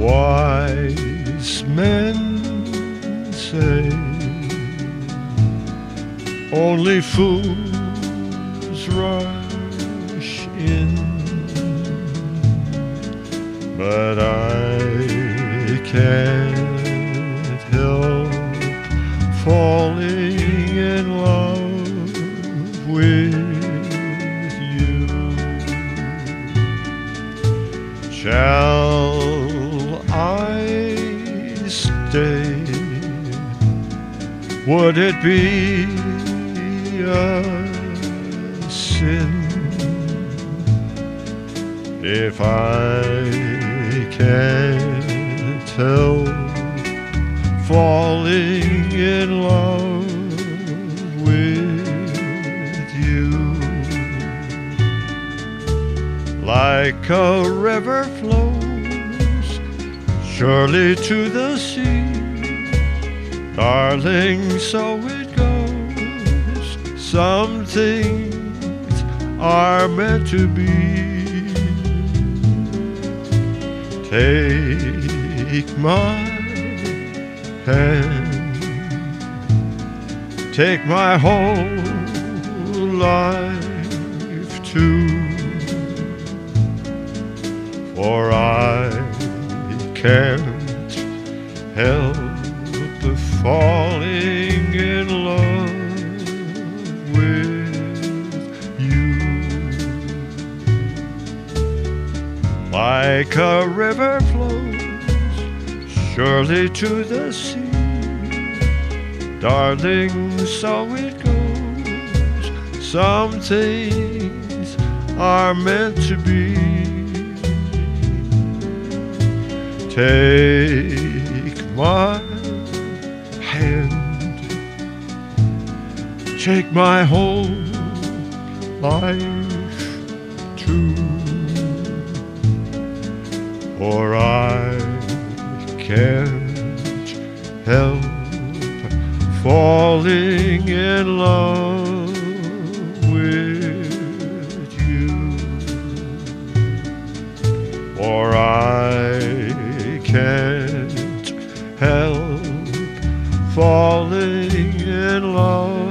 Wise men say only fools rush in, but I can't help falling in love with you. Shall I stay? Would it be a sin if I can't help falling in love with you? Like a river flows surely to the sea, darling, so it goes. Some things are meant to be. Take my hand, take my whole life too, for I can't help falling in love with you. Like a river flows surely to the sea, darling, so it goes. Some things are meant to be. Take my hand, take my whole life too, for I can't help falling in love with you, for I can't help falling in love